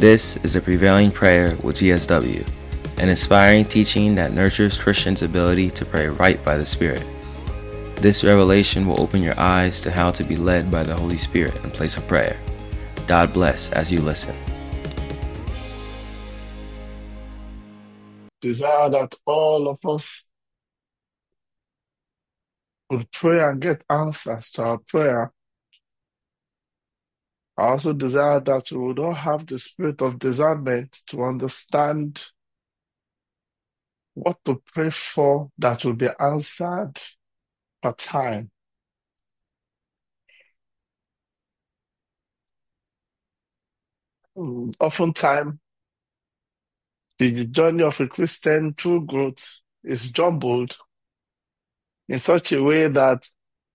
This is a Prevailing Prayer with GSW, an inspiring teaching that nurtures Christians' ability to pray right by the Spirit. This revelation will open your eyes to how to be led by the Holy Spirit in place of prayer. God bless as you listen. Desire that all of us would pray and get answers to our prayer. I also desire that we would all have the spirit of discernment to understand what to pray for that will be answered per time. Oftentimes, the journey of a Christian through growth is jumbled in such a way that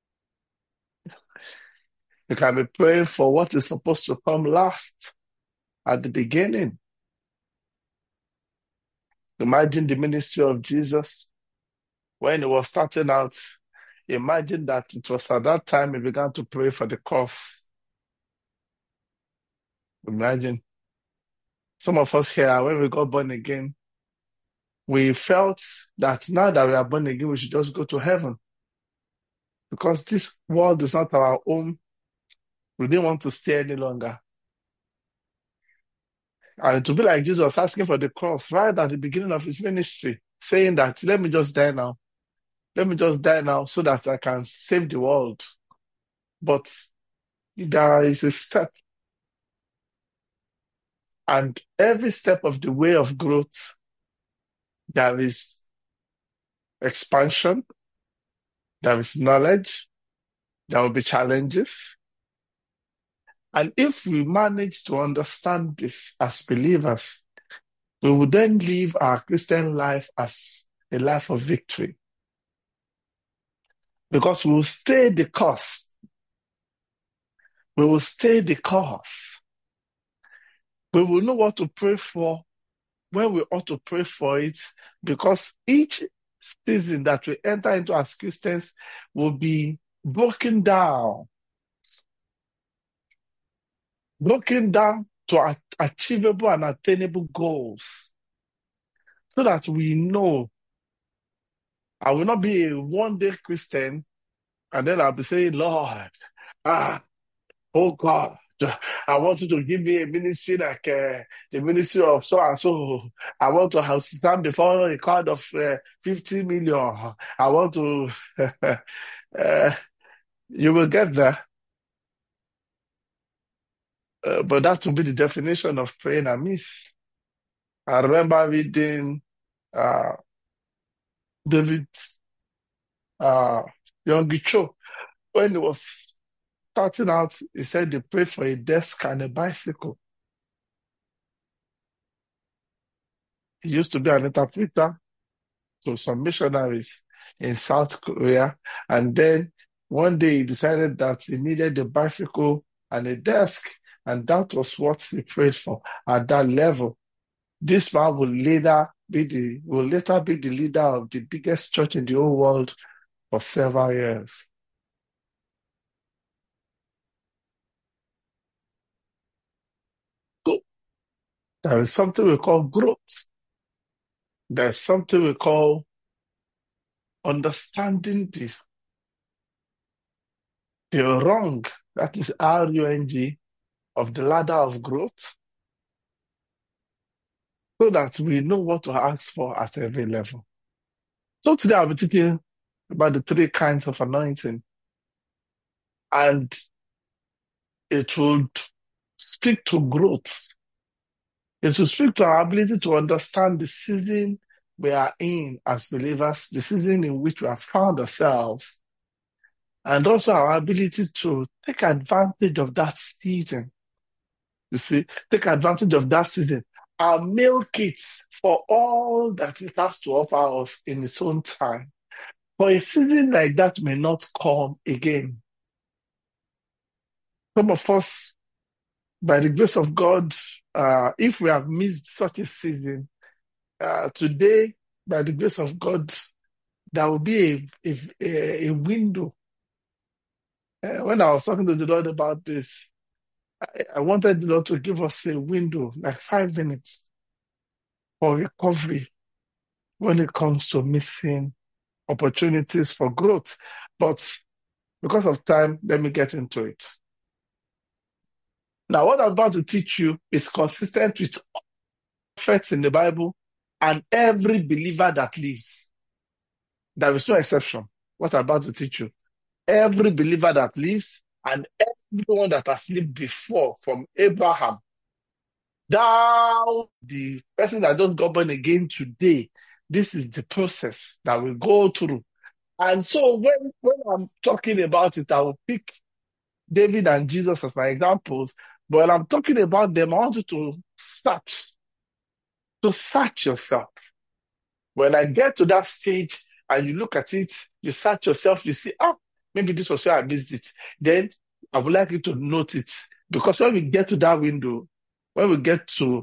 you can be praying for what is supposed to come last at the beginning. Imagine the ministry of Jesus when he was starting out. Imagine that it was at that time he began to pray for the cross. Imagine. Some of us here, when we got born again, we felt that now that we are born again, we should just go to heaven. Because this world is not our home, we didn't want to stay any longer. And to be like Jesus asking for the cross right at the beginning of his ministry, saying that, let me just die now. Let me just die now so that I can save the world. But there is a step. And every step of the way of growth, there is expansion, there is knowledge, there will be challenges. And if we manage to understand this as believers, we will then live our Christian life as a life of victory. Because we will stay the course. We will stay the course. We will know what to pray for when we ought to pray for it, because each season that we enter into as Christians will be broken down to achievable and attainable goals, so that we know I will not be a one-day Christian and then I'll be saying, Lord, oh God, I want you to give me a ministry like the ministry of so and so. I want to have stand before a crowd of 50 million. I want to. You will get there. But that will be the definition of praying amiss. I remember reading David Yonggi Cho when he was starting out. He said they prayed for a desk and a bicycle. He used to be an interpreter to some missionaries in South Korea. And then one day he decided that he needed a bicycle and a desk. And that was what he prayed for at that level. This man will later be the leader of the biggest church in the whole world for several years. So there is something we call growth. There's something we call understanding the rung, that is RUNG, of the ladder of growth, so that we know what to ask for at every level. So today I'll be teaching about the 3 kinds of anointing, and it will speak to growth. It will speak to our ability to understand the season we are in as believers, the season in which we have found ourselves, and also our ability to take advantage of that season. You see, take advantage of that season and milk it for all that it has to offer us in its own time. For a season like that may not come again. Some of us, by the grace of God, if we have missed such a season, today, by the grace of God, there will be a window. When I was talking to the Lord about this, I wanted the Lord to give us a window, like 5 minutes, for recovery when it comes to missing opportunities for growth. But because of time, let me get into it. Now, what I'm about to teach you is consistent with prophets in the Bible and every believer that lives. There is no exception. What I'm about to teach you. Every believer that lives and everyone that has lived before, from Abraham down the person that just got born again today, this is the process that we go through. And so when I'm talking about it, I will pick David and Jesus as my examples. But when I'm talking about them, I want you to search yourself. When I get to that stage and you look at it, you search yourself, you see, maybe this was where I missed it. Then I would like you to note it. Because when we get to that window, when we get to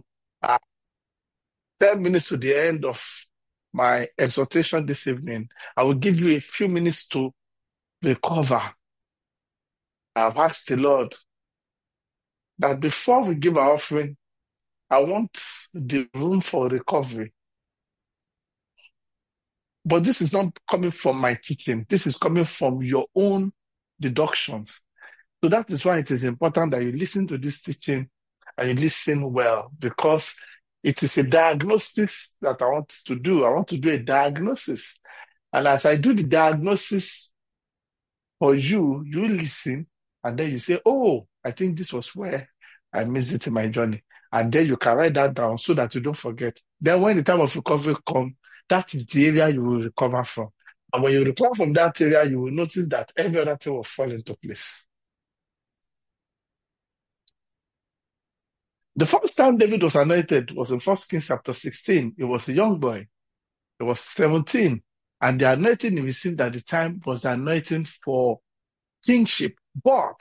10 minutes to the end of my exhortation this evening, I will give you a few minutes to recover. I've asked the Lord that before we give our offering, I want the room for recovery. But this is not coming from my teaching. This is coming from your own deductions. So that is why it is important that you listen to this teaching and you listen well, because it is a diagnosis that I want to do. I want to do a diagnosis. And as I do the diagnosis for you, you listen, and then you say, oh, I think this was where I missed it in my journey. And then you can write that down so that you don't forget. Then when the time of recovery comes, that is the area you will recover from. And when you recover from that area, you will notice that every other thing will fall into place. The first time David was anointed was in 1 Kings chapter 16. He was a young boy. He was 17. And the anointing he received at the time was the anointing for kingship. But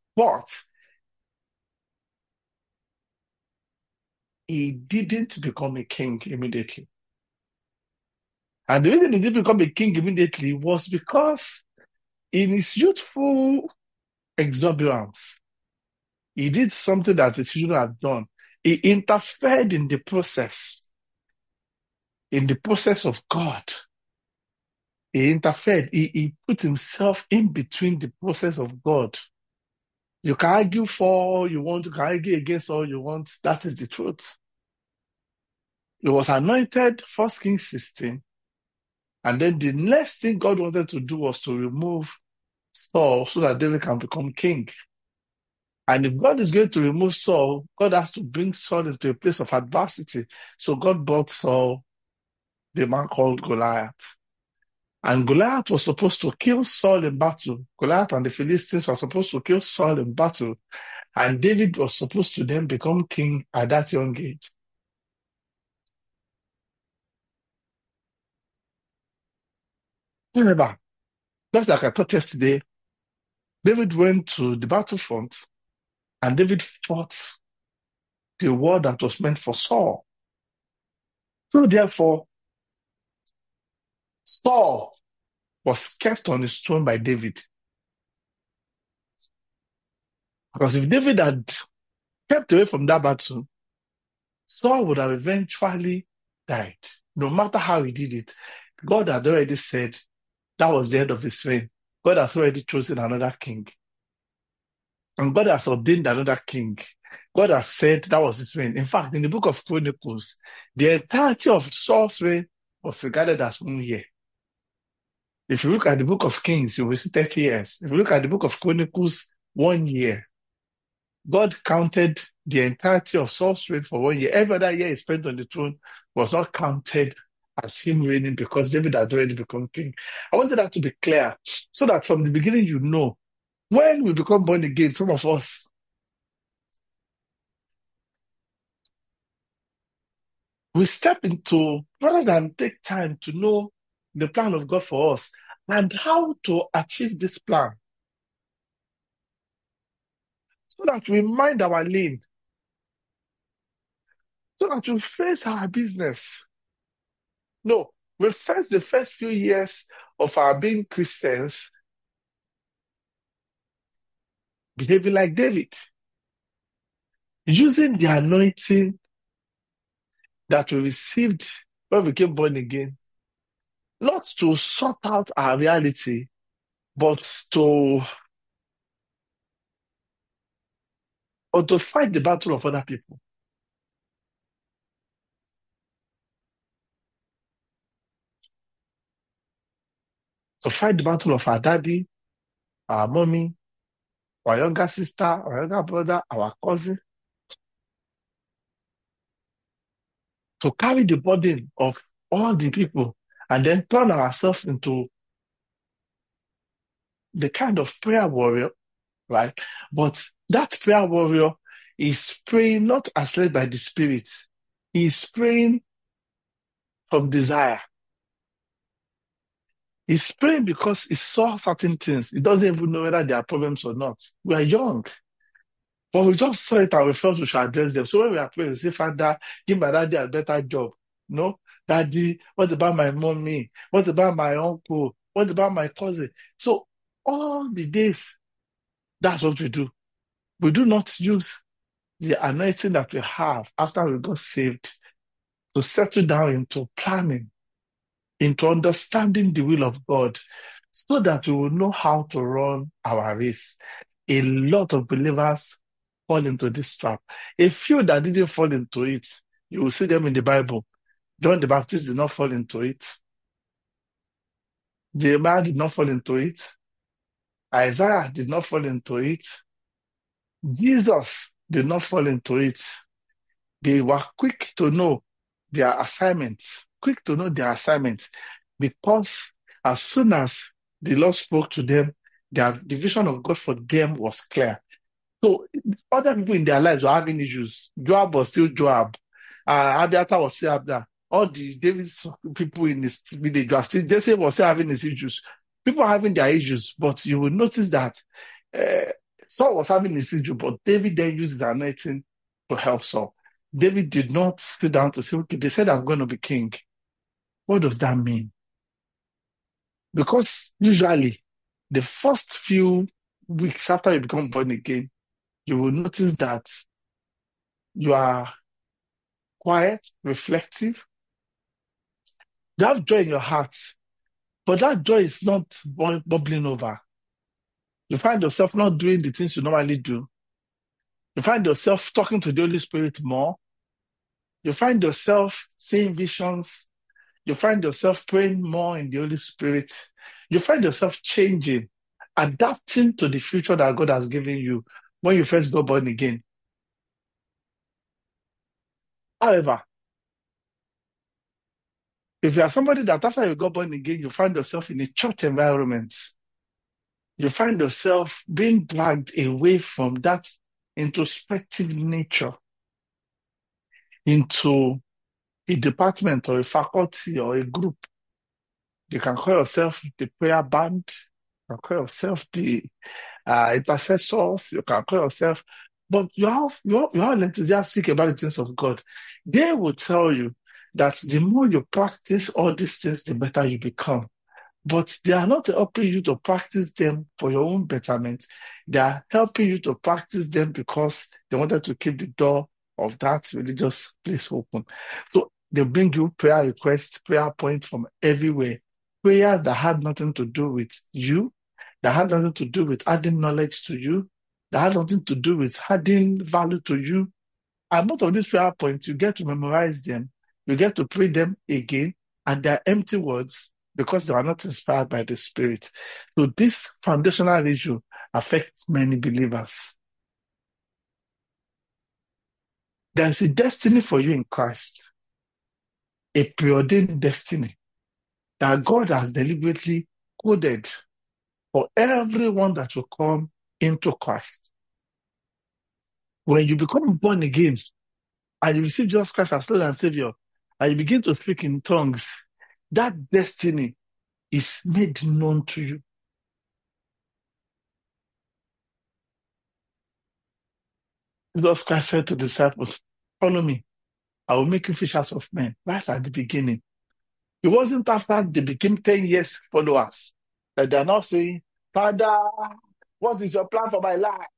he didn't become a king immediately. And the reason he didn't become a king immediately was because in his youthful exuberance, he did something that he shouldn't have done. He interfered in the process of God. He interfered. He put himself in between the process of God. You can argue for all you want, you can argue against all you want. That is the truth. He was anointed, 1 Kings 16. And then the next thing God wanted to do was to remove Saul so that David can become king. And if God is going to remove Saul, God has to bring Saul into a place of adversity. So God brought Saul, the man called Goliath. And Goliath was supposed to kill Saul in battle. Goliath and the Philistines were supposed to kill Saul in battle. And David was supposed to then become king at that young age. However, just like I taught yesterday, David went to the battlefront and David fought the war that was meant for Saul. So therefore, Saul was kept on his throne by David. Because if David had kept away from that battle, Saul would have eventually died. No matter how he did it, God had already said that was the end of his reign. God has already chosen another king. And God has ordained another king. God has said that was his reign. In fact, in the book of Chronicles, the entirety of Saul's reign was regarded as 1 year. If you look at the book of Kings, you will see 30 years. If you look at the book of Chronicles, 1 year. God counted the entirety of Saul's reign for 1 year. Every other year he spent on the throne was not counted as him reigning because David had already become king. I wanted that to be clear so that from the beginning you know, when we become born again, some of us, we step into, rather than take time to know the plan of God for us and how to achieve this plan, so that we mind our lane, so that we face our business. No, we face the first few years of our being Christians behaving like David. using the anointing that we received when we became born again, not to sort out our reality, but to fight the battle of other people. To fight the battle of our daddy, our mommy, our younger sister, our younger brother, our cousin. To carry the burden of all the people and then turn ourselves into the kind of prayer warrior, right? But that prayer warrior is praying not as led by the Spirit. He's praying from desire. He's praying because he saw certain things. He doesn't even know whether there are problems or not. We are young. But we just saw it and we felt we should address them. So when we are praying, we say, Father, give my daddy a better job. No? Daddy, what about my mommy? What about my uncle? What about my cousin? So all the days, that's what we do. We do not use the anointing that we have after we got saved to settle down into planning, into understanding the will of God, so that we will know how to run our race. A lot of believers fall into this trap. A few that didn't fall into it, you will see them in the Bible. John the Baptist did not fall into it. Jeremiah did not fall into it. Isaiah did not fall into it. Jesus did not fall into it. They were quick to know their assignments, because as soon as the Lord spoke to them, the vision of God for them was clear. So other people in their lives were having issues. Joab was still Joab. Abiathar was still Abda. All the David's people in this village were still, Jesse was still having his issues. People are having their issues, but you will notice that Saul was having his issue, but David then used the anointing to help Saul. David did not sit down to say, okay, they said I'm going to be king. What does that mean? Because usually the first few weeks after you become born again, you will notice that you are quiet, reflective. You have joy in your heart, but that joy is not bubbling over. You find yourself not doing the things you normally do. You find yourself talking to the Holy Spirit more. You find yourself seeing visions. You find yourself praying more in the Holy Spirit. You find yourself changing, adapting to the future that God has given you when you first got born again. However, if you are somebody that after you got born again, you find yourself in a church environment, you find yourself being dragged away from that introspective nature into a department or a faculty or a group. You can call yourself the prayer band, you can call yourself the intercessors, you can call yourself, but you're all enthusiastic about the things of God. They will tell you that the more you practice all these things, the better you become. But they are not helping you to practice them for your own betterment. They are helping you to practice them because they wanted to keep the door of that religious place open. So they bring you prayer requests, prayer points from everywhere. Prayers that had nothing to do with you, that had nothing to do with adding knowledge to you, that had nothing to do with adding value to you. And most of these prayer points, you get to memorize them, you get to pray them again, and they're empty words because they are not inspired by the Spirit. So this foundational issue affects many believers. There is a destiny for you in Christ, a preordained destiny that God has deliberately coded for everyone that will come into Christ. When you become born again and you receive Jesus Christ as Lord and Savior, and you begin to speak in tongues, that destiny is made known to you. Jesus Christ said to the disciples, follow me, I will make you fishers of men, right at the beginning. It wasn't after they became 10 years followers that they're now saying, Father, what is your plan for my life?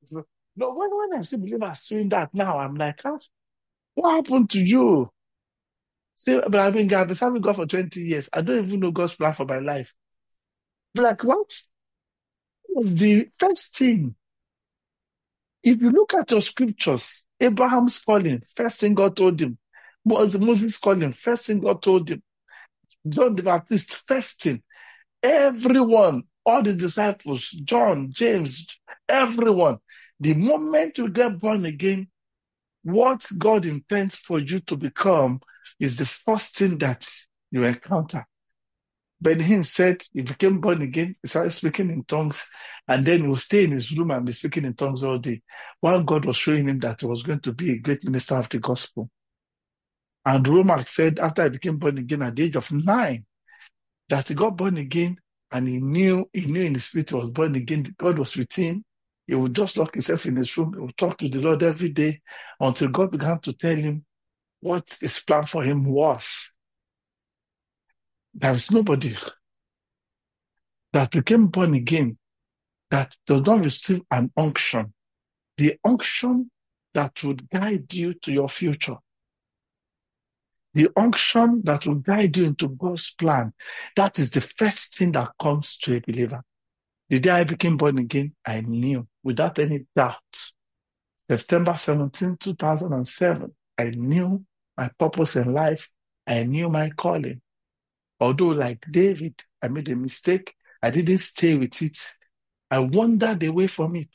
No, when I see believers doing that now, I'm like, ah, what happened to you? See, but I've been serving God for 20 years. I don't even know God's plan for my life. Be like, what was the first thing? If you look at your scriptures, Abraham's calling, first thing God told him. Moses calling, first thing God told him. John the Baptist, first thing. Everyone, all the disciples, John, James, everyone, the moment you get born again, what God intends for you to become is the first thing that you encounter. Ben Hinn said he became born again, he started speaking in tongues, and then he would stay in his room and be speaking in tongues all day, while God was showing him that he was going to be a great minister of the gospel. And Roman said after he became born again at the age of 9, that he got born again and he knew in his spirit he was born again. God was with him. He would just lock himself in his room. He would talk to the Lord every day until God began to tell him what his plan for him was. There is nobody that became born again that does not receive an unction, the unction that would guide you to your future, the unction that will guide you into God's plan. That is the first thing that comes to a believer. The day I became born again, I knew without any doubt. September 17, 2007, I knew my purpose in life. I knew my calling. Although, like David, I made a mistake. I didn't stay with it. I wandered away from it.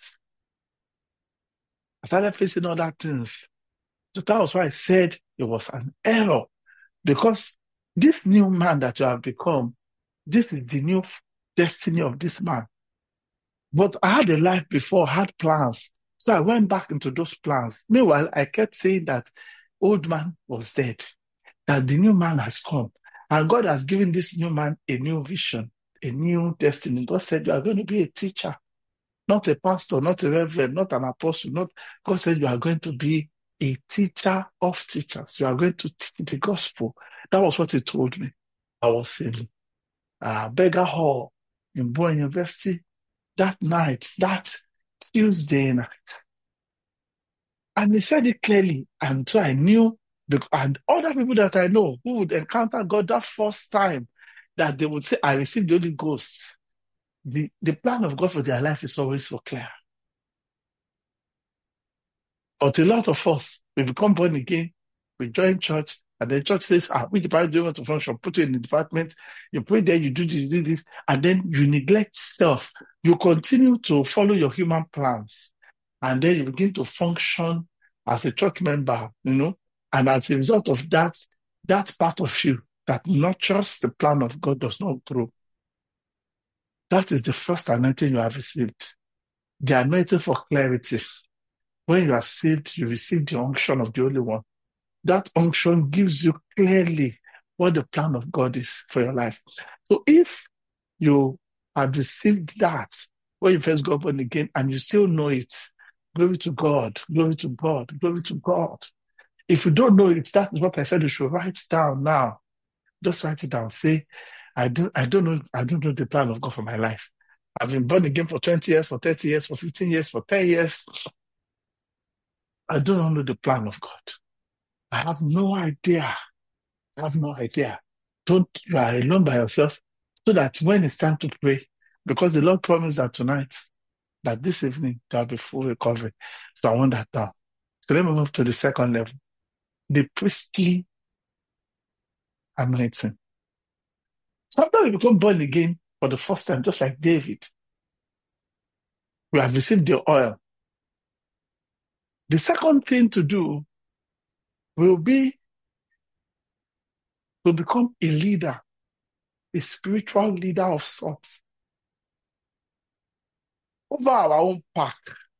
I started facing other things. So that was why I said it was an error. Because this new man that you have become, this is the new destiny of this man. But I had a life before, had plans. So I went back into those plans. Meanwhile, I kept saying that old man was dead, that the new man has come. And God has given this new man a new vision, a new destiny. God said, you are going to be a teacher, not a pastor, not a reverend, not an apostle. God said, you are going to be a teacher of teachers. You are going to teach the gospel. That was what he told me. I was in Beggar Hall in Bowen University that night, that Tuesday night. And he said it clearly. And so I knew, and other people that I know who would encounter God that first time, that they would say, I received the Holy Ghost. The plan of God for their life is always so clear. But a lot of us, we become born again, we join church, and the church says, which department do you want to function? Put you in the department, you pray there, you do this, you do this, and then you neglect self. You continue to follow your human plans, and then you begin to function as a church member, and as a result of that, that part of you that nurtures the plan of God does not grow. That is the first anointing you have received. The anointing for clarity. When you are saved, you receive the unction of the Holy One. That unction gives you clearly what the plan of God is for your life. So if you have received that when you first got born again and you still know it, glory to God, glory to God, glory to God. If you don't know it, that is what I said you should write down now. Just write it down. Say, I don't know the plan of God for my life. I've been born again for 20 years, for 30 years, for 15 years, for 10 years. I don't know the plan of God. I have no idea. You are alone by yourself, so that when it's time to pray, because the Lord promised that tonight, that this evening, there will be full recovery. So I want that down. So let me move to the second level. The priestly anointing. So after we become born again for the first time, just like David, we have received the oil. The second thing to do will be to become a leader, a spiritual leader of sorts, over our own pack,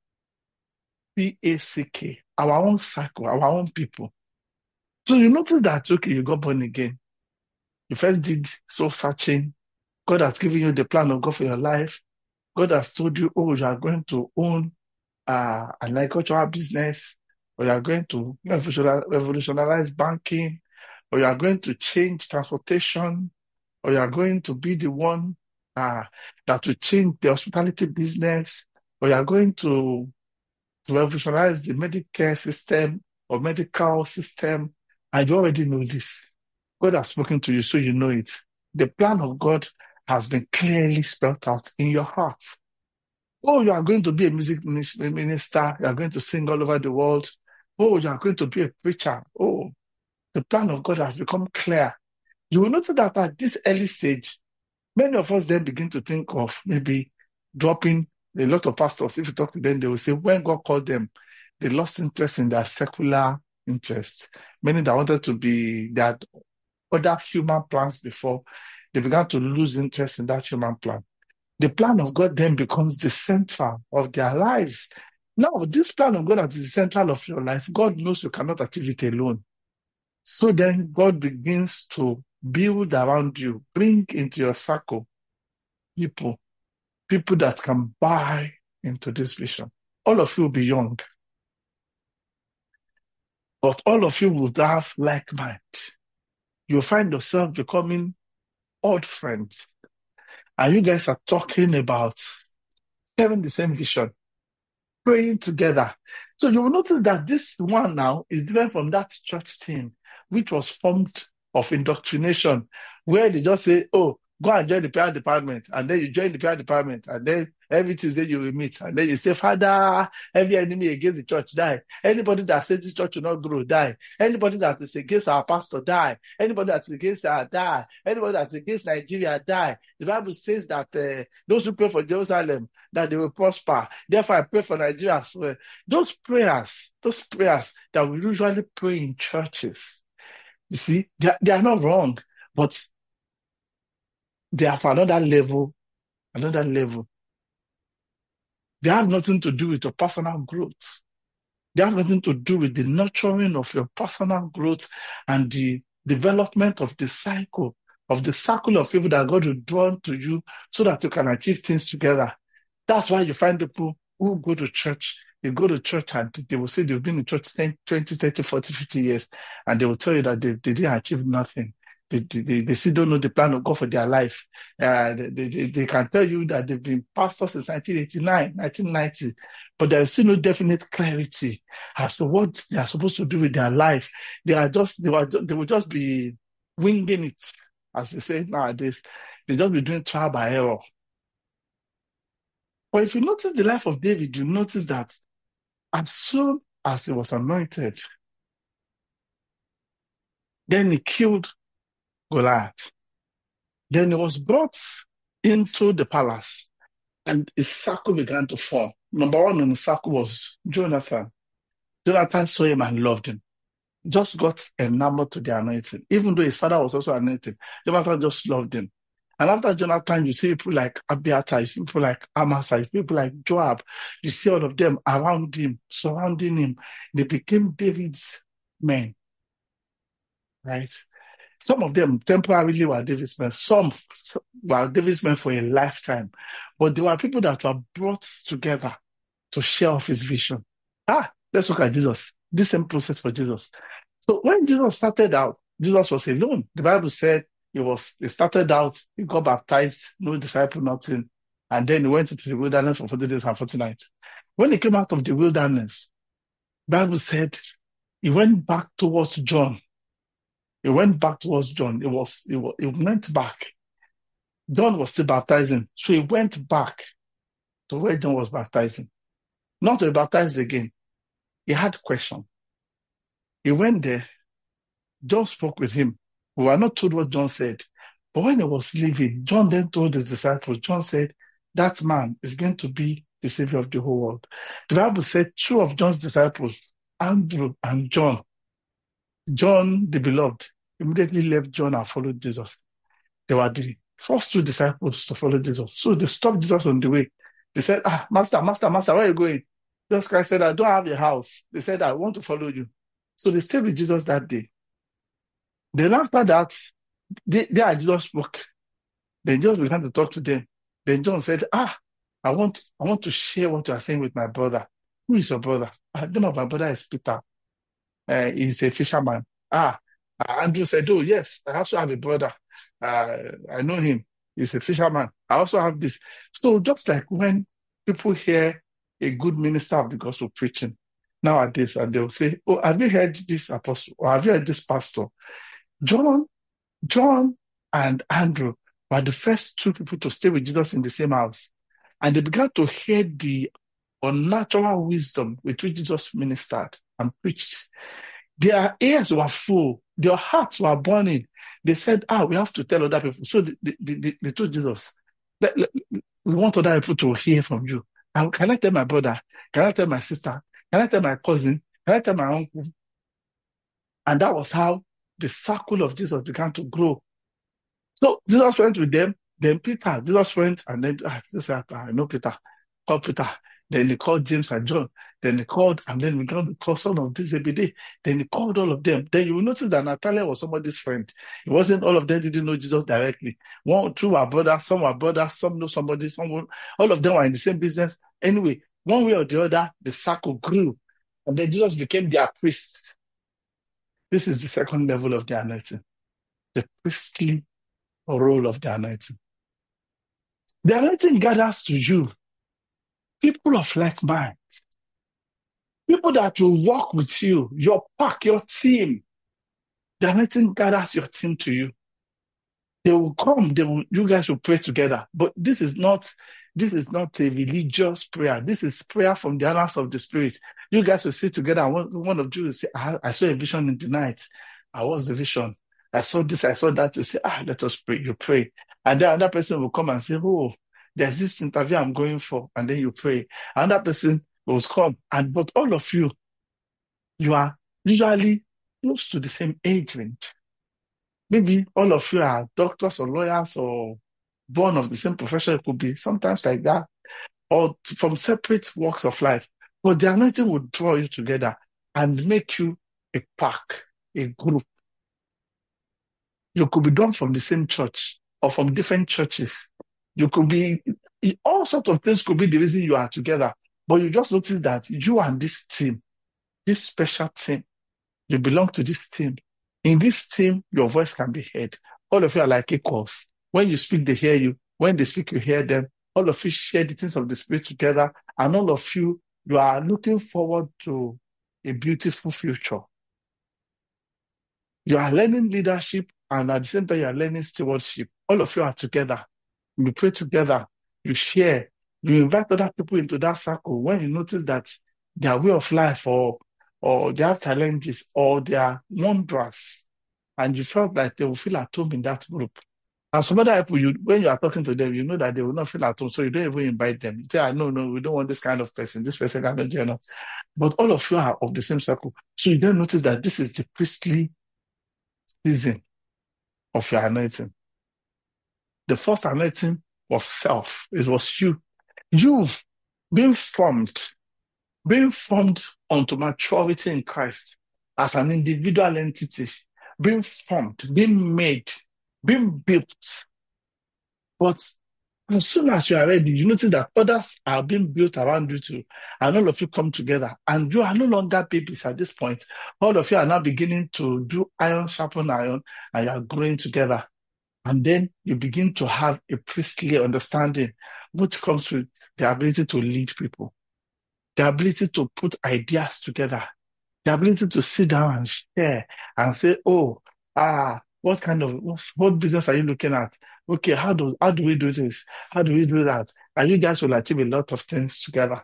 PACK, our own circle, our own people. So you notice that, okay, you got born again. You first did soul searching. God has given you the plan of God for your life. God has told you, you are going to own an agricultural business, or you are going to revolutionize banking, or you are going to change transportation, or you are going to be the one that will change the hospitality business, or you are going to to revolutionize the Medicare system or medical system. And you already know this. God has spoken to you, so you know it. The plan of God has been clearly spelled out in your heart. Oh, you are going to be a music minister. You are going to sing all over the world. Oh, you are going to be a preacher. Oh, the plan of God has become clear. You will notice that at this early stage, many of us then begin to think of maybe dropping. A lot of pastors, if you talk to them, they will say when God called them, they lost interest in their secular interests, meaning they wanted to be, they had other human plans before. They began to lose interest in that human plan. The plan of God then becomes the center of their lives. Now, this plan of God that is the center of your life, God knows you cannot achieve it alone. So then God begins to build around you, bring into your circle people that can buy into this vision. All of you will be young, but all of you will have like mind. You'll find yourself becoming old friends. And you guys are talking about having the same vision, praying together. So you will notice that this one now is different from that church thing, which was formed of indoctrination, where they just say, oh, go and join the prayer department. And then you join the prayer department. And then every Tuesday you will meet. And then you say, Father, every enemy against the church, die. Anybody that says this church will not grow, die. Anybody that is against our pastor, die. Anybody that is against our, die. Anybody that is against Nigeria, die. The Bible says that those who pray for Jerusalem, that they will prosper. Therefore, I pray for Nigeria as well. Those prayers that we usually pray in churches, you see, they are not wrong, but they are for another level. They have nothing to do with your personal growth. They have nothing to do with the nurturing of your personal growth and the development of the circle of people that God will draw to you so that you can achieve things together. That's why you find people who go to church. They go to church and they will say they've been in church 10, 20, 30, 40, 50 years, and they will tell you that they didn't achieve nothing. They still don't know the plan of God for their life. They can tell you that they've been pastors since 1989, 1990, but there's still no definite clarity as to what they are supposed to do with their life. They will just be winging it, as they say nowadays. They just be doing trial by error. But if you notice the life of David, you notice that as soon as he was anointed, then he killed Goliath. Then he was brought into the palace and a circle began to form. Number one in the circle was Jonathan. Jonathan saw him and loved him. Just got enamored to the anointing. Even though his father was also anointed, Jonathan just loved him. And after Jonathan, you see people like Abiathar, you see people like Amasa, you see people like Joab. You see all of them around him, surrounding him. They became David's men, right? Some of them temporarily were David's men. Some were David's men for a lifetime. But there were people that were brought together to share of his vision. Let's look at Jesus. This same process for Jesus. So when Jesus started out, Jesus was alone. The Bible said he started out, he got baptized, no disciple, nothing. And then he went into the wilderness for 40 days and 40 nights. When he came out of the wilderness, the Bible said he went back towards John. He went back. John was still baptizing. So he went back to where John was baptizing. Not to be baptized again. He had a question. He went there. John spoke with him. We were not told what John said. But when he was leaving, John then told his disciples, John said, that man is going to be the savior of the whole world. The Bible said two of John's disciples, Andrew and John the beloved, immediately left John and followed Jesus. They were the first two disciples to follow Jesus. So they stopped Jesus on the way. They said, Master, where are you going? Jesus Christ said, I don't have a house. They said, I want to follow you. So they stayed with Jesus that day. Then after that, Jesus spoke. Then Jesus began to talk to them. Then John said, I want to share what you are saying with my brother. Who is your brother? The name of my brother is Peter. He's a fisherman. Andrew said, oh, yes, I also have a brother. I know him. He's a fisherman. I also have this. So just like when people hear a good minister of the gospel preaching nowadays, and they'll say, "Oh, have you heard this apostle? Or have you heard this pastor? John, John and Andrew were the first two people to stay with Jesus in the same house. And they began to hear the unnatural wisdom with which Jesus ministered and preached. Their ears were full, their hearts were burning. They said, we have to tell other people." So they told Jesus, "We want other people to hear from you. Can I tell my brother? Can I tell my sister? Can I tell my cousin? Can I tell my uncle?" And that was how the circle of Jesus began to grow. So Jesus went with them, then Peter. Jesus went, and then Jesus said, "I know Peter." Called Peter. Then he called James and John. Then he called, and then we got the call son of Zebedee. Then he called all of them. Then you will notice that Nathanael was somebody's friend. It wasn't all of them didn't know Jesus directly. One or two were brothers, some know somebody, all of them were in the same business. Anyway, one way or the other, the circle grew. And then Jesus became their priest. This is the second level of the anointing, the priestly role of the anointing. The anointing gathers to you people of like mind, people that will work with you, your pack, your team. The anointing gathers your team to you. They will come, you guys will pray together. But this is not a religious prayer. This is prayer from the annals of the Spirit. You guys will sit together, and one of you will say, "I saw a vision in the night." What's the vision? "I saw this, I saw that." You say, "Let us pray." You pray. And then another person will come and say, "Oh, there's this interview I'm going for." And then you pray. Another person will come. But all of you are usually close to the same age range. Maybe all of you are doctors or lawyers or born of the same profession. It could be sometimes like that, or from separate walks of life. But the anointing will draw you together and make you a pack, a group. You could be done from the same church or from different churches. You could be, all sorts of things could be the reason you are together. But you just notice that you and this team, this special team, you belong to this team. In this team, your voice can be heard. All of you are like equals. When you speak, they hear you. When they speak, you hear them. All of you share the things of the Spirit together. And all of you are looking forward to a beautiful future. You are learning leadership, and at the same time, you are learning stewardship. All of you are together. You pray together. You share. You invite other people into that circle. When you notice that their way of life or they have challenges or they are wondrous, and you felt like they will feel at home in that group. And some other people, when you are talking to them, you know that they will not feel at home, so you don't even invite them. You say, "No, we don't want this kind of person. This person cannot join us." But all of you are of the same circle. So you then notice that this is the priestly season of your anointing. The first anointing was self. It was you. You being formed unto maturity in Christ as an individual entity, being formed, being made, being built. But as soon as you are ready, you notice that others are being built around you too, and all of you come together, and you are no longer babies at this point. All of you are now beginning to do iron sharpen iron, and you are growing together. And then you begin to have a priestly understanding, which comes with the ability to lead people, the ability to put ideas together, the ability to sit down and share and say, what business are you looking at? Okay, how do we do this? How do we do that? And you guys will achieve a lot of things together.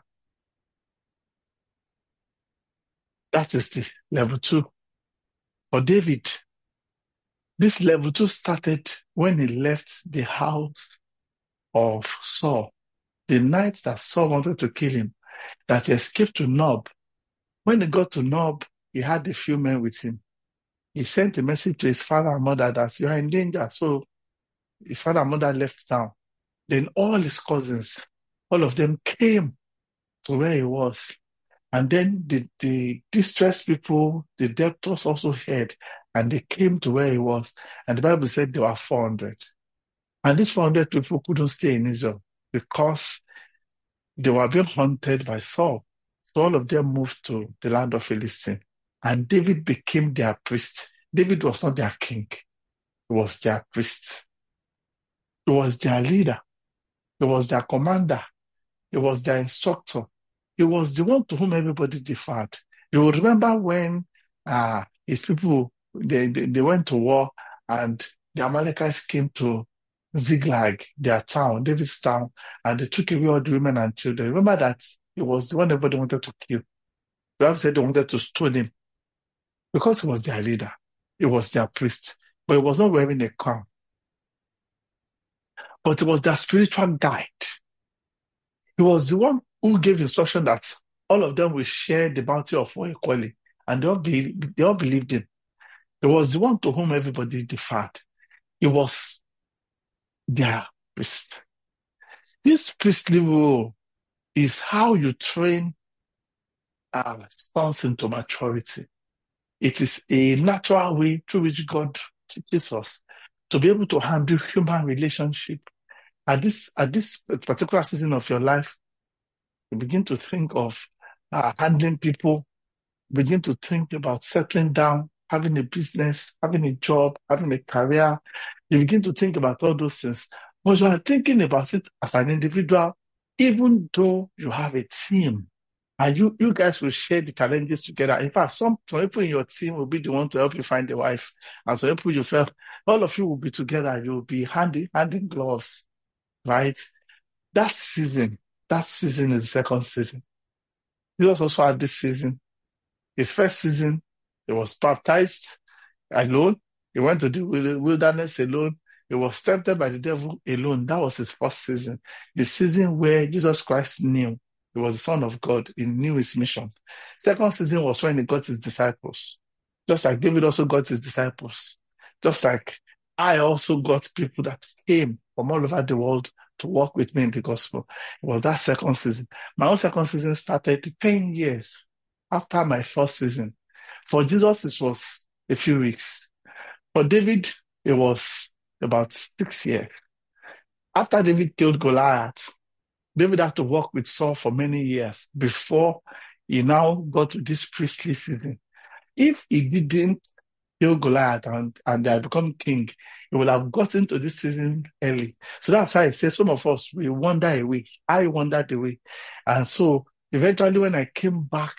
That is the level 2. For David, this level 2 started when he left the house of Saul. The night that Saul wanted to kill him, that he escaped to Nob. When he got to Nob, he had a few men with him. He sent a message to his father and mother that you are in danger. So his father and mother left town. Then all his cousins, all of them came to where he was. And then the distressed people, the debtors also heard, and they came to where he was. And the Bible said there were 400. And these 400 people couldn't stay in Israel because they were being hunted by Saul. So all of them moved to the land of Philistine. And David became their priest. David was not their king. He was their priest. He was their leader. He was their commander. He was their instructor. He was the one to whom everybody deferred. You will remember when his people they went to war and the Amalekites came to Ziklag, their town, David's town, and they took away all the women and children. Remember that he was the one everybody wanted to kill. The Bible said they wanted to stone him because he was their leader. He was their priest, but he was not wearing a crown. But he was their spiritual guide. He was the one who gave instruction that all of them will share the bounty of war equally, and they all believed him. He was the one to whom everybody deferred. He was their priest. This priestly role is how you train sons into maturity. It is a natural way through which God teaches us to be able to handle human relationship. At this particular season of your life, you begin to think of handling people, begin to think about settling down, having a business, having a job, having a career. You begin to think about all those things. But you are thinking about it as an individual, even though you have a team. And you guys will share the challenges together. In fact, some people in your team will be the one to help you find a wife. And some people you felt, all of you will be together. You will be handing gloves, right? That season is the second season. Jesus also had this season. His first season, he was baptized alone. He went to the wilderness alone. He was tempted by the devil alone. That was his first season. The season where Jesus Christ knew he was the Son of God. He knew his mission. Second season was when he got his disciples. Just like David also got his disciples. Just like I also got people that came from all over the world to work with me in the gospel. It was that second season. My own second season started 10 years after my first season. For Jesus, it was a few weeks. For David, it was about 6 years. After David killed Goliath, David had to work with Saul for many years before he now got to this priestly season. If he didn't kill Goliath and had become king, he would have gotten to this season early. So that's why I say some of us, we wander away. I wandered away. And so eventually when I came back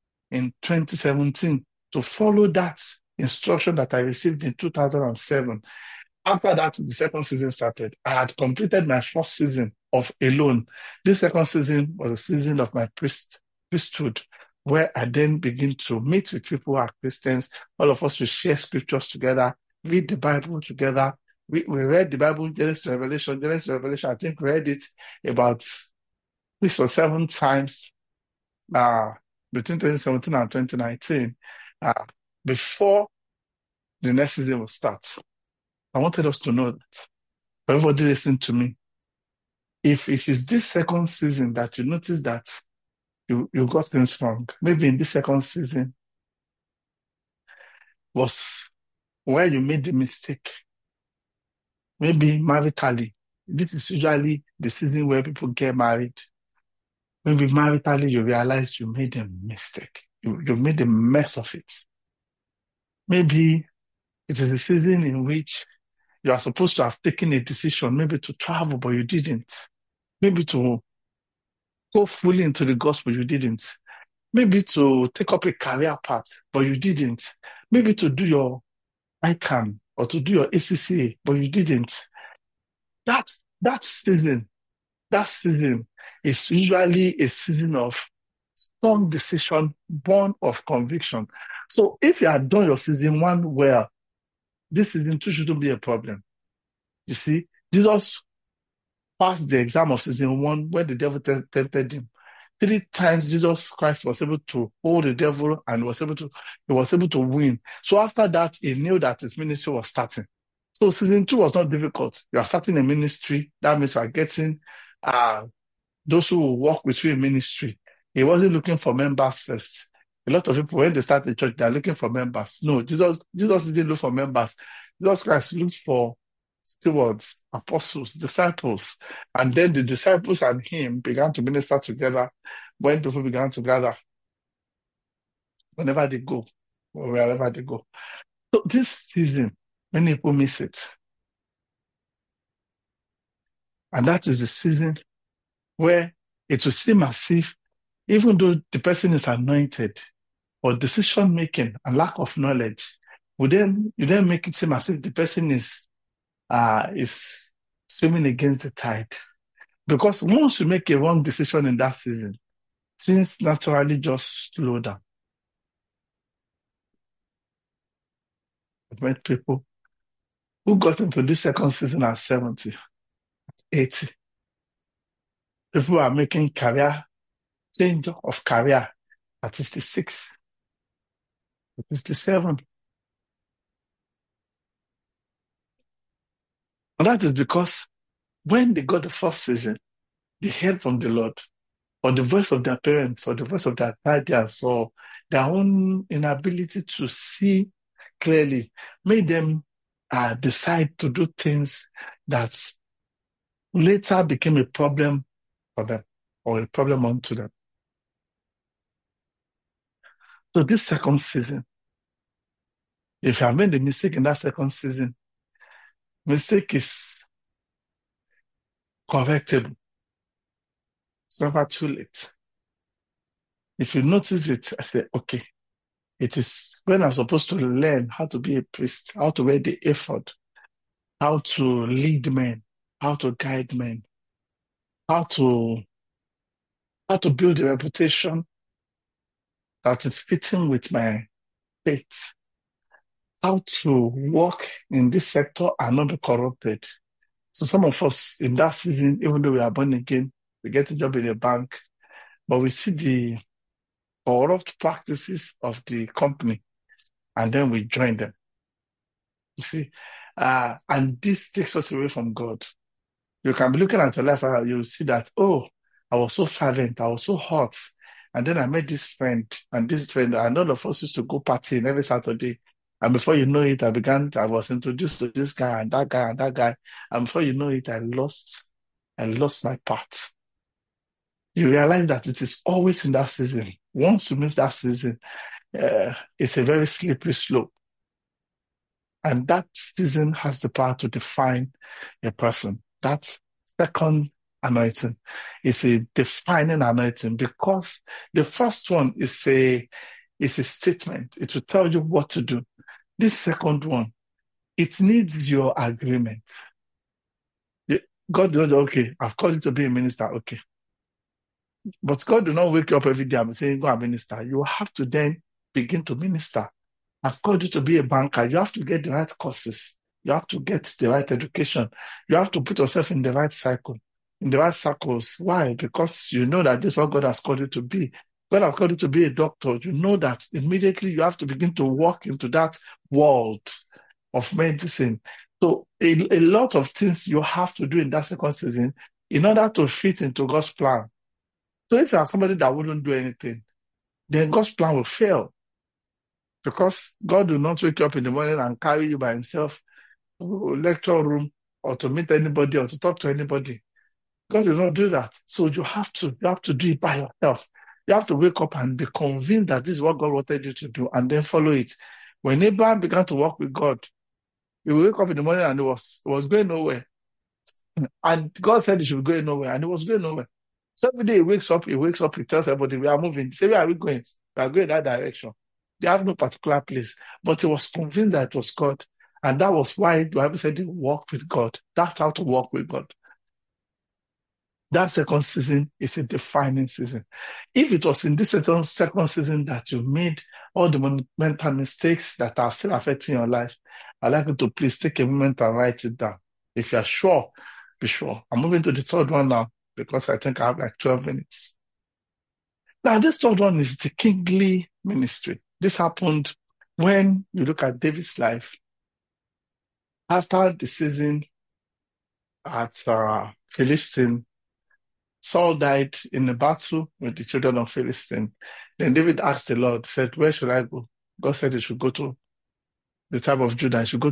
in 2017 to follow that instruction that I received in 2007, after that, the second season started. I had completed my first season of alone. This second season was a season of my priesthood, where I then begin to meet with people who are Christians. All of us will share scriptures together, read the Bible together. We read the Bible, Genesis to Revelation. I think we read it about 6 or 7 times between 2017 and 2019 before the next season will start. I wanted us to know that. Everybody listen to me. If it is this second season that you notice that you got things wrong, maybe in this second season was where you made the mistake. Maybe maritally. This is usually the season where people get married. Maybe maritally you realize you made a mistake. You made a mess of it. Maybe it is a season in which you are supposed to have taken a decision, maybe to travel, but you didn't. Maybe to go fully into the gospel, you didn't. Maybe to take up a career path, but you didn't. Maybe to do your ICANN or to do your ACCA, but you didn't. That season is usually a season of strong decision, born of conviction. So if you had done your season 1 well, this season 2 shouldn't be a problem. You see, Jesus passed the exam of season 1 when the devil tempted him. 3 times Jesus Christ was able to hold the devil and he was able to win. So after that, he knew that his ministry was starting. So season 2 was not difficult. You are starting a ministry. That means you are getting those who will work with you in ministry. He wasn't looking for members first. A lot of people, when they start the church, they're looking for members. No, Jesus didn't look for members. Jesus Christ looked for stewards, apostles, disciples. And then the disciples and him began to minister together when people began to gather. Whenever they go, or wherever they go. So this season, many people miss it. And that is the season where it will seem as if even though the person is anointed, or decision making and lack of knowledge, you then make it seem as if the person is swimming against the tide. Because once you make a wrong decision in that season, things naturally just slow down. I've met people who got into this second season at 70, 80. People are making change of career at 56, 57. And that is because when they got the first season, they heard from the Lord, or the voice of their parents, or the voice of their guardians, or their own inability to see clearly made them decide to do things that later became a problem for them, or a problem unto them. So this second season, if you have made a mistake in that second season, mistake is correctable. It's never too late. If you notice it, I say, okay, it is when I'm supposed to learn how to be a priest, how to wear the ephod, how to lead men, how to guide men, how to build a reputation that is fitting with my faith, how to work in this sector and not be corrupted. So some of us in that season, even though we are born again, we get a job in a bank, but we see the corrupt practices of the company and then we join them. You see, and this takes us away from God. You can be looking at your life and you see that, oh, I was so fervent, I was so hot. And then I met this friend, and all of us used to go partying every Saturday. And before you know it, I was introduced to this guy and that guy and that guy. And before you know it, I lost my path. You realize that it is always in that season. Once you miss that season, it's a very slippery slope. And that season has the power to define a person. That second anointing is a defining anointing, because the first one is a statement. It will tell you what to do. This second one, it needs your agreement. God knows, okay, I've called you to be a minister, okay. But God will not wake you up every day and say, go and minister. You have to then begin to minister. I've called you to be a banker. You have to get the right courses. You have to get the right education. You have to put yourself in the right cycle, in the right circles. Why? Because you know that this is what God has called you to be. God has called you to be a doctor. You know that immediately you have to begin to walk into that world of medicine. So a lot of things you have to do in that second season in order to fit into God's plan. So if you are somebody that wouldn't do anything, then God's plan will fail. Because God will not wake you up in the morning and carry you by himself to a lecture room or to meet anybody or to talk to anybody. God will not do that. So you have to do it by yourself. You have to wake up and be convinced that this is what God wanted you to do and then follow it. When Abraham began to walk with God, he would wake up in the morning and it was going nowhere. And God said he should be going nowhere, and it was going nowhere. So every day he wakes up, he tells everybody, we are moving. Say, where are we going? We are going that direction. They have no particular place. But he was convinced that it was God. And that was why the Bible said he walked with God. That's how to walk with God. That second season is a defining season. If it was in this second season that you made all the monumental mistakes that are still affecting your life, I'd like you to please take a moment and write it down. If you're sure, be sure. I'm moving to the third one now because I think I have like 12 minutes. Now, this third one is the kingly ministry. This happened when you look at David's life. After the season at Philistine, Saul died in a battle with the children of Philistine. Then David asked the Lord, said, where should I go? God said he should go to the tribe of Judah. He should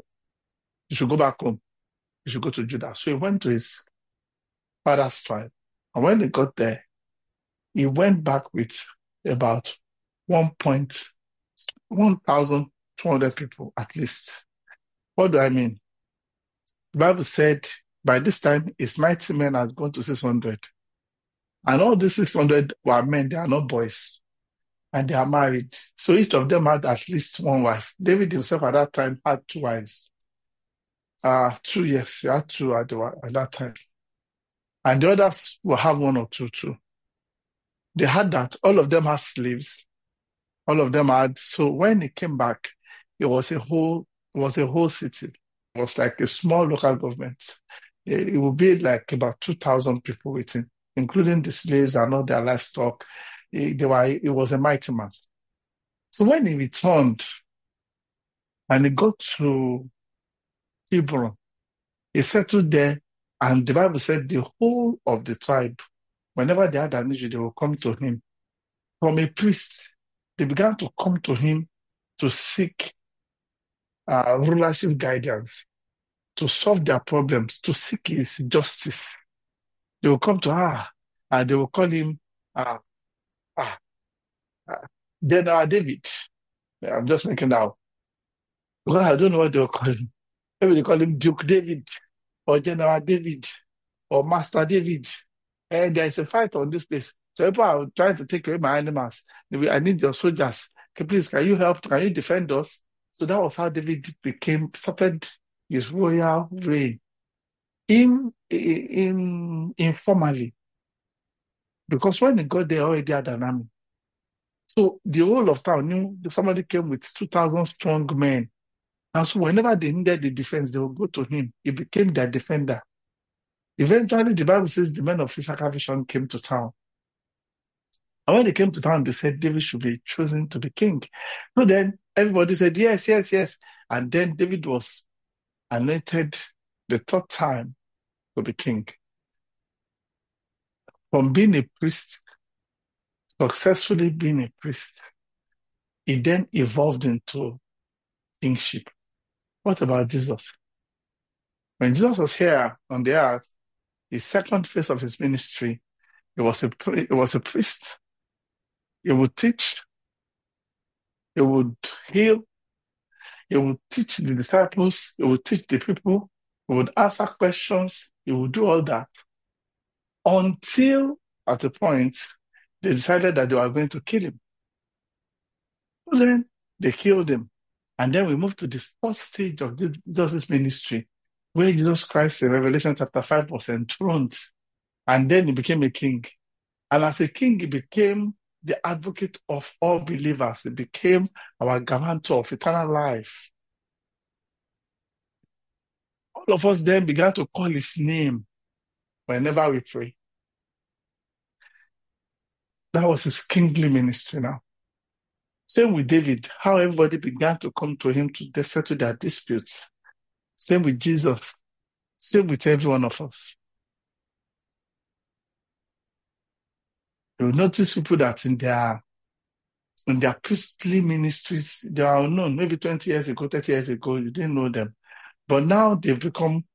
go back home. He should go to Judah. So he went to his father's tribe. And when he got there, he went back with about 1,200 people at least. What do I mean? The Bible said by this time his mighty men had gone to 600. And all these 600 were men, they are not boys. And they are married. So each of them had at least one wife. David himself at that time had two wives. 2 years, he had two at that time. And the others will have one or two too. They had that. All of them had slaves. All of them had. So when he came back, it was a whole city. It was like a small local government. It would be like about 2,000 people waiting, including the slaves and all their livestock. It was a mighty man. So when he returned and he got to Hebron, he settled there, and the Bible said the whole of the tribe, whenever they had an issue, they would come to him. From a priest, they began to come to him to seek rulership guidance, to solve their problems, to seek his justice. They will come to her, and they will call him uh, uh, uh, General David. I'm just making that up. Because I don't know what they will call him. Maybe they call him Duke David, or General David, or Master David. And there is a fight on this place. So people are trying to take away my animals. I need your soldiers. Okay, please, can you help? Can you defend us? So that was how David started his royal reign. Informally. Because when he got there, he already had an army. So the whole of town knew somebody came with 2,000 strong men. And so whenever they needed the defense, they would go to him. He became their defender. Eventually, the Bible says the men of Issachar Vision came to town. And when they came to town, they said David should be chosen to be king. So then everybody said, yes, yes, yes. And then David was anointed the third time to be king. From being a priest, successfully being a priest, he then evolved into kingship. What about Jesus? When Jesus was here on the earth, the second phase of his ministry, he was a priest. He would teach, he would heal, he would teach the disciples, he would teach the people, he would answer questions, he would do all that. Until at a point, they decided that they were going to kill him. So then they killed him. And then we moved to the fourth stage of Jesus' ministry, where Jesus Christ in Revelation chapter 5 was enthroned. And then he became a king. And as a king, he became the advocate of all believers. He became our guarantor of eternal life. All of us then began to call his name whenever we pray. That was his kingly ministry now. Same with David, how everybody began to come to him to settle their disputes. Same with Jesus. Same with every one of us. You will notice people that in their priestly ministries, they are unknown. Maybe 20 years ago, 30 years ago, you didn't know them. But now they've become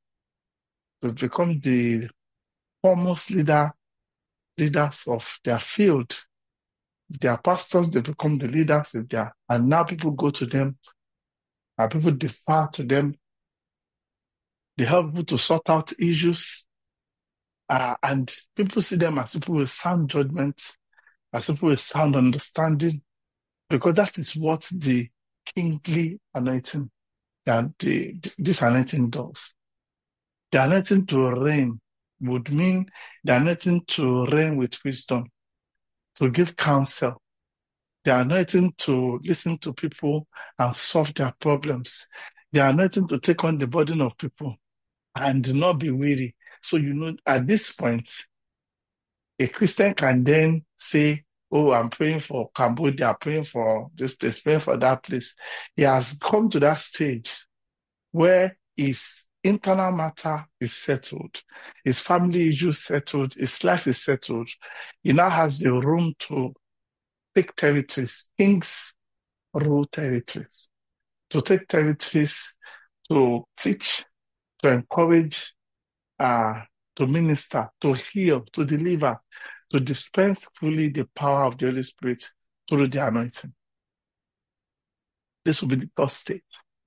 the foremost leaders of their field. Their pastors, they become the leaders and now people go to them, and people defer to them. They help people to sort out issues. And people see them as people with sound judgment, as people with sound understanding, because that is what the kingly anointing, this anointing does. The anointing to reign would mean the anointing to reign with wisdom, to give counsel, the anointing to listen to people and solve their problems, the anointing to take on the burden of people and not be weary. So, at this point, a Christian can then say, oh, I'm praying for Cambodia, praying for this place, praying for that place. He has come to that stage where his internal matter is settled, his family issues settled, his life is settled. He now has the room to take territories. Kings rule territories. To take territories, to teach, to encourage, to minister, to heal, to deliver, to dispense fully the power of the Holy Spirit through the anointing. This will be the third stage.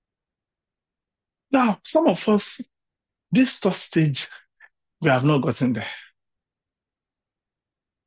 Now, some of us, this third stage, we have not gotten there.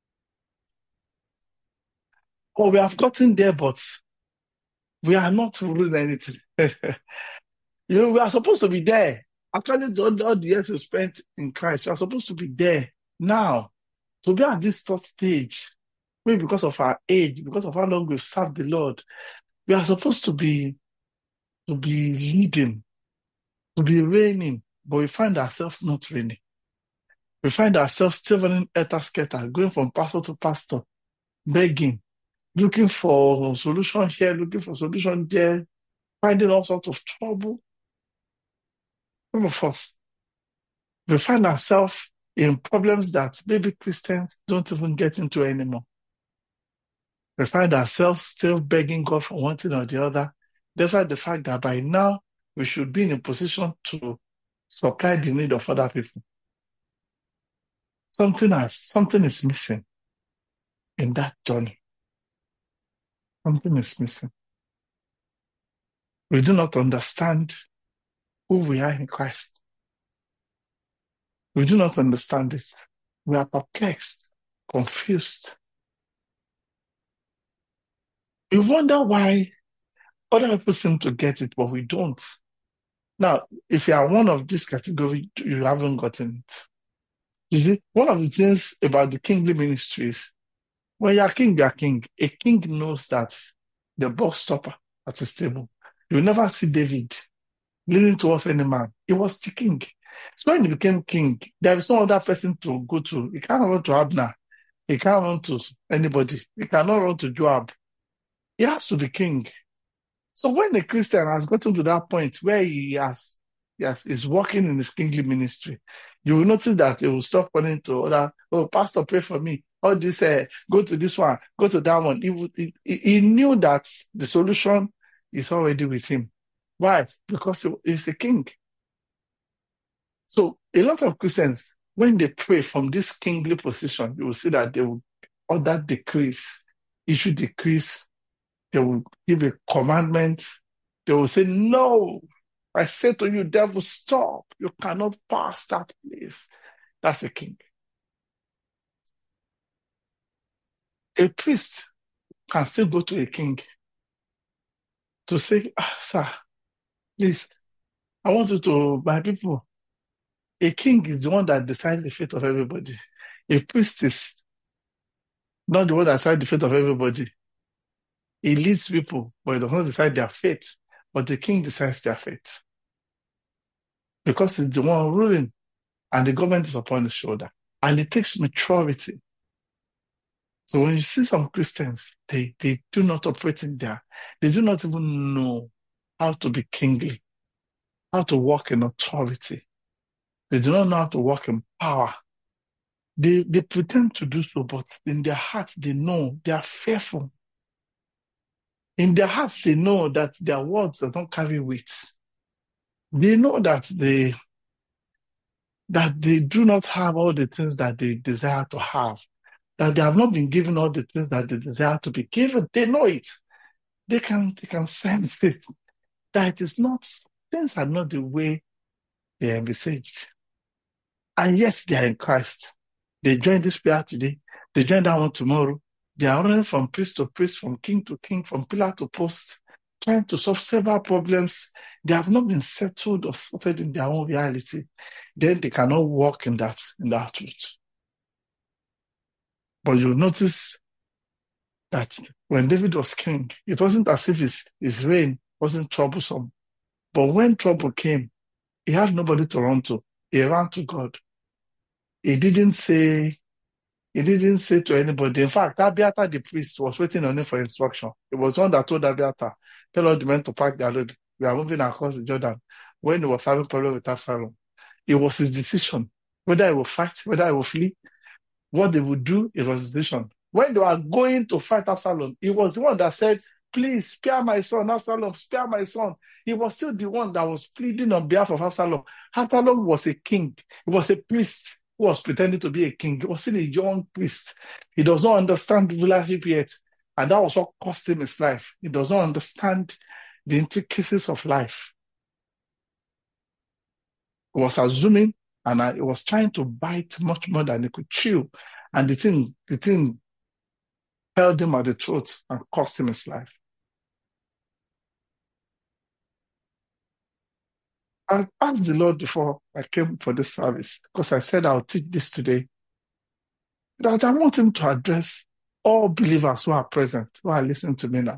Oh, we have gotten there, but we are not ruling anything. We are supposed to be there. According to all the years we spent in Christ, we are supposed to be there now. To be at this third stage, maybe because of our age, because of how long we've served the Lord, we are supposed to be leading, to be reigning, but we find ourselves not reigning. We find ourselves still running scatter, going from pastor to pastor, begging, looking for solution here, looking for solution there, finding all sorts of trouble. Some of us, we find ourselves in problems that maybe Christians don't even get into anymore. We find ourselves still begging God for one thing or the other, despite the fact that by now we should be in a position to supply the need of other people. Something is missing in that journey. Something is missing. We do not understand who we are in Christ. We do not understand it. We are perplexed, confused. We wonder why other people seem to get it, but we don't. Now, if you are one of this category, you haven't gotten it. You see, one of the things about the kingly ministries, when you're king, you're king. A king knows that the buck stopper at his table. You will never see David leaning towards any man. He was the king. So when he became king, there is no other person to go to. He can't run to Abner. He can't run to anybody. He cannot run to Joab. He has to be king. So when a Christian has gotten to that point where he is working in his kingly ministry, you will notice that he will stop running to other, oh, pastor, pray for me. All this, go to this one, go to that one. He knew that the solution is already with him. Why? Because he's a king. So a lot of Christians, when they pray from this kingly position, you will see that they will order decrease, issue decrease. They will give a commandment. They will say, no, I say to you, devil, stop. You cannot pass that place. That's a king. A priest can still go to a king to say, sir, please, I want you to, my people, a king is the one that decides the fate of everybody. A priest is not the one that decides the fate of everybody. He leads people, but he does not decide their fate. But the king decides their fate. Because he's the one ruling, and the government is upon his shoulder. And it takes maturity. So when you see some Christians, they do not operate in there. They do not even know how to be kingly, how to walk in authority. They do not know how to walk in power. They pretend to do so, but in their hearts, they know they are fearful. In their hearts, they know that their words do not carry weight. They know that they do not have all the things that they desire to have, that they have not been given all the things that they desire to be given. They know it. They can sense it, that it is not, things are not the way they envisaged. And yet they are in Christ. They join this prayer today. They join that one tomorrow. They are running from priest to priest, from king to king, from pillar to post, trying to solve several problems. They have not been settled or sorted in their own reality. Then they cannot walk in that truth. But you'll notice that when David was king, it wasn't as if his reign wasn't troublesome. But when trouble came, he had nobody to run to. He ran to God. He didn't say to anybody. In fact, Abiathar the priest was waiting on him for instruction. It was one that told Abiathar, tell all the men to pack their load. We are moving across the Jordan. When he was having problem with Absalom, it was his decision. Whether he will fight, whether he will flee, what they would do, it was his decision. When they were going to fight Absalom, he was the one that said, please spare my son, Absalom, spare my son. He was still the one that was pleading on behalf of Absalom. Absalom was a king. He was a priest who was pretending to be a king. He was still a young priest. He does not understand rulership yet. And that was what cost him his life. He does not understand the intricacies of life. He was assuming, and he was trying to bite much more than he could chew. And the thing held him at the throat and cost him his life. I asked the Lord before I came for this service, because I said I'll teach this today, that I want him to address all believers who are present, who are listening to me now.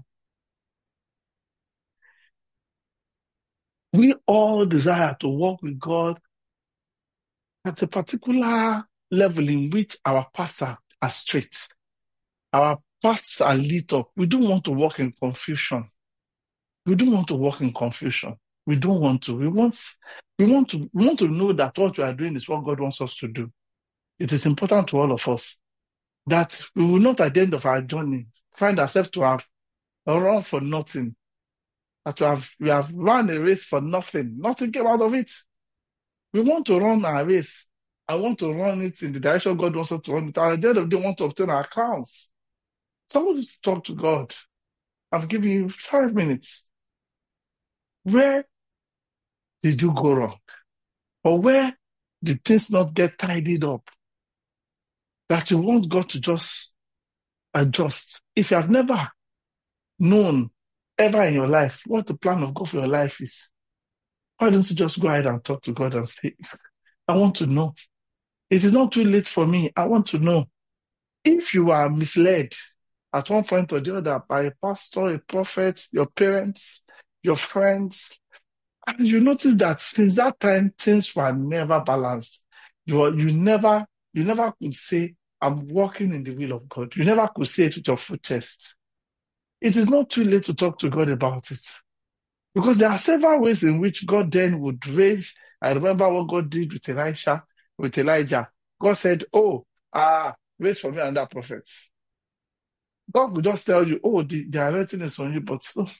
We all desire to walk with God at a particular level in which our paths are straight. Our paths are lit up. We don't want to walk in confusion. We don't want to walk in confusion. We don't want to. We want to know that what we are doing is what God wants us to do. It is important to all of us that we will not, at the end of our journey, find ourselves to have run for nothing. That we have run a race for nothing. Nothing came out of it. We want to run our race. I want to run it in the direction God wants us to run it. At the end of the day, we want to obtain our crowns. So I want to talk to God. I'm giving you 5 minutes. Where did you go wrong? Or where did things not get tidied up? That you want God to just adjust. If you have never known ever in your life what the plan of God for your life is, why don't you just go ahead and talk to God and say, I want to know. It is not too late for me. I want to know. If you are misled at one point or the other by a pastor, a prophet, your parents, your friends, and you notice that since that time, things were never balanced. You never could say, I'm walking in the will of God. You never could say it with your full chest. It is not too late to talk to God about it. Because there are several ways in which God then would raise. I remember what God did with Elijah. God said, raise for me another prophet. God will just tell you, the anointing is on you, but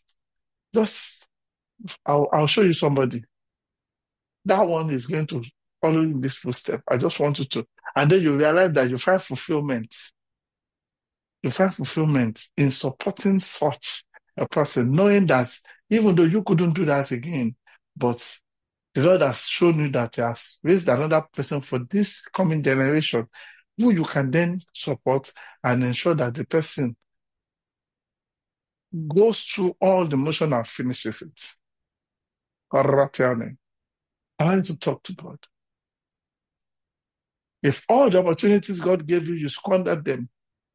I'll show you somebody. That one is going to follow in this footstep. I just want you to. And then you realize that you find fulfillment. You find fulfillment in supporting such a person, knowing that even though you couldn't do that again, but the Lord has shown you that He has raised another person for this coming generation, who you can then support and ensure that the person goes through all the motion and finishes it. I want to talk to God. If all the opportunities God gave you, you squandered them,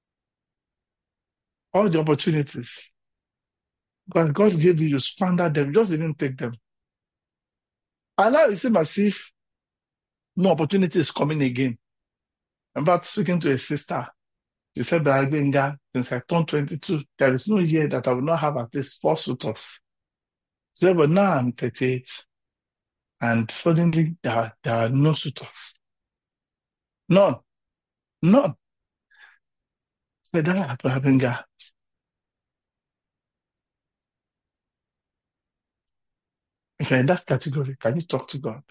all the opportunities God gave you, you squandered them, just didn't take them. And now it seems as if no opportunity is coming again. I'm about speaking to a sister. She said, since I turned 22, there is no year that I will not have at least 4 suitors. She said, but now I'm 38, and suddenly there are no suitors. None. So if you're in that category, can you talk to God?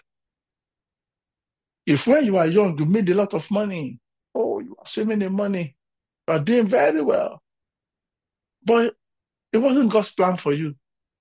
If when you are young, you made a lot of money, you are swimming in money, you are doing very well, but it wasn't God's plan for you.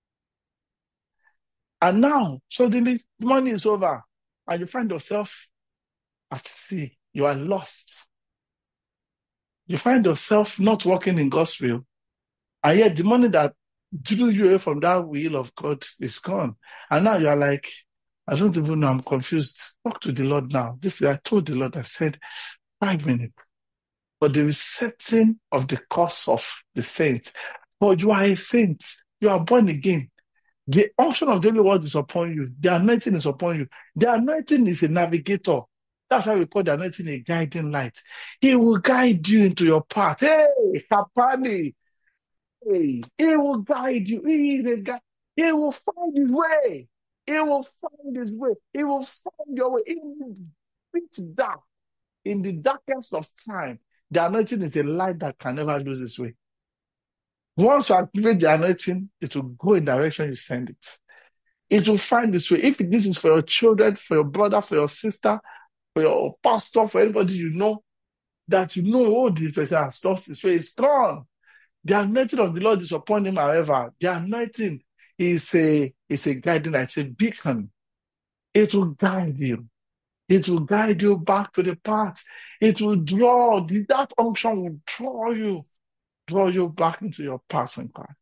And now, suddenly, money is over, and you find yourself at sea. You are lost. You find yourself not working in God's will, and yet the money that drew you away from that will of God is gone. And now you are like, I don't even know, I'm confused. Talk to the Lord now. I told the Lord, I said, 5 minutes. But the resetting of the course of the saints. But you are a saint. You are born again. The unction of the Holy Word is upon you. The anointing is upon you. The anointing is a navigator. That's why we call the anointing a guiding light. He will guide you into your path. Hey, Kapani. Hey, He will guide you. He is a guide. He will find His way. He will find His way. He will find your way. In the pitch dark, in the darkest of time, the anointing is a light that can never lose its way. Once you activate the anointing, it will go in the direction you send it. It will find its way. If this is for your children, for your brother, for your sister, for your pastor, for anybody you know, that you know, this person has lost his way, it's gone. The anointing of the Lord is upon him, however. The anointing is a guiding light, it's a beacon. It will guide you. It will guide you back to the path. It will draw, that unction will draw you draw you back into your past in Christ.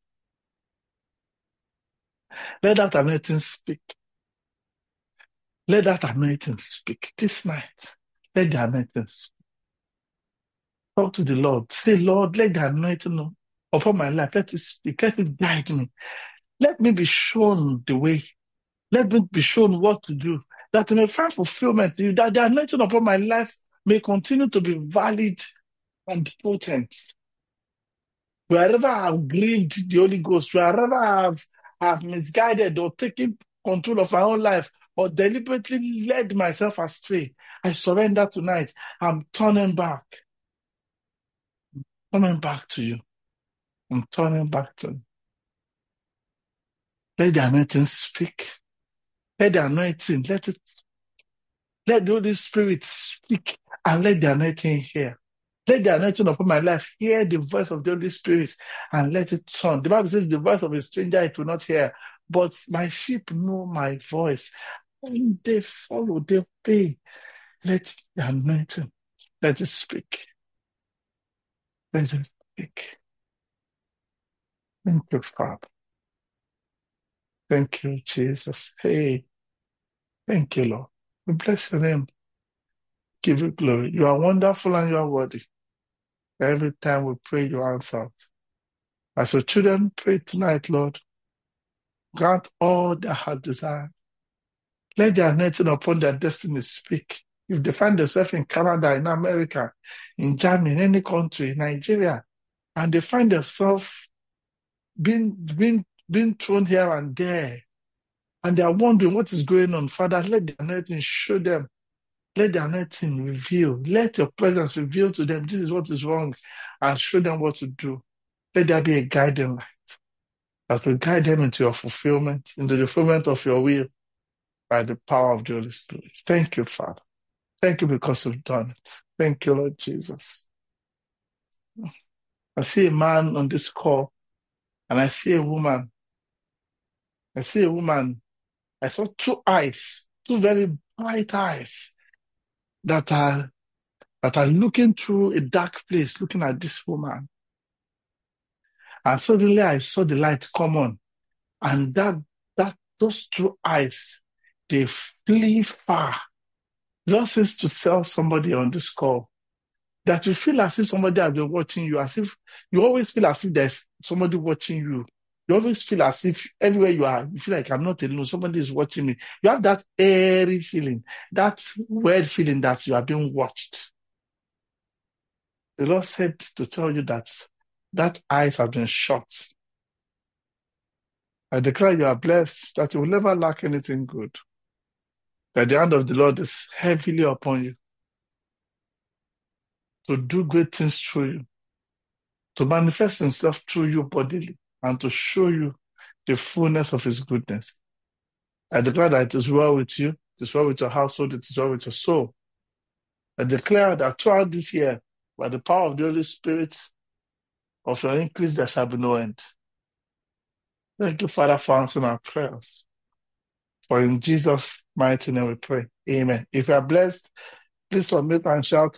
Let that anointing speak. Let that anointing speak this night. Let the anointing speak. Talk to the Lord. Say, Lord, let the anointing upon my life, let it speak. Let it guide me. Let me be shown the way. Let me be shown what to do. That I may find fulfillment. That the anointing upon my life may continue to be valid and potent. Wherever I have grieved the Holy Ghost, wherever I have misguided or taken control of my own life or deliberately led myself astray, I surrender tonight. I'm turning back. Coming back to you. I'm turning back to you. Let the anointing speak. Let the anointing, let the Holy Spirit speak and let the anointing hear. Let the anointing upon my life hear the voice of the Holy Spirit and let it turn. The Bible says the voice of a stranger it will not hear, but my sheep know my voice and they follow, they obey. Let the anointing, let it speak. Let it speak. Thank you, Father. Thank you, Jesus. Hey, thank you, Lord. We bless your name. Give you glory. You are wonderful and you are worthy. Every time we pray, you answer. As your children pray tonight, Lord, grant all their heart desire. Let their anointing upon their destiny speak. If they find themselves in Canada, in America, in Germany, in any country, Nigeria, and they find themselves being thrown here and there, and they are wondering what is going on, Father, let the anointing show them. Let the anointing reveal. Let your presence reveal to them this is what is wrong and show them what to do. Let there be a guiding light that will guide them into your fulfillment, into the fulfillment of your will by the power of the Holy Spirit. Thank you, Father. Thank you because you've done it. Thank you, Lord Jesus. I see a man on this call and I see a woman. I saw two eyes, two very bright eyes that are looking through a dark place, looking at this woman. And suddenly I saw the light come on. And those two eyes, they flee far. Just is to tell somebody on this call that you feel as if somebody has been watching you, as if you always feel as if there's somebody watching you. You always feel as if everywhere you are, you feel like I'm not alone, somebody is watching me. You have that airy feeling, that weird feeling that you are being watched. The Lord said to tell you that eyes have been shut. I declare you are blessed, that you will never lack anything good. That the hand of the Lord is heavily upon you to do great things through you, to manifest himself through you bodily, and to show you the fullness of his goodness. I declare that it is well with you, it is well with your household, it is well with your soul. I declare that throughout this year, by the power of the Holy Spirit, of your increase there shall be no end. Thank you, Father, for answering our prayers. For in Jesus' mighty name we pray. Amen. If you are blessed, please submit and shout,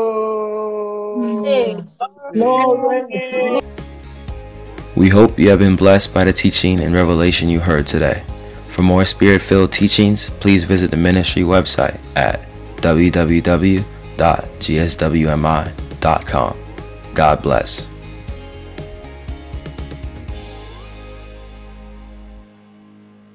glory. Glory. We hope you have been blessed by the teaching and revelation you heard today. For more Spirit-filled teachings, please visit the ministry website at www.gswmi.com. God bless.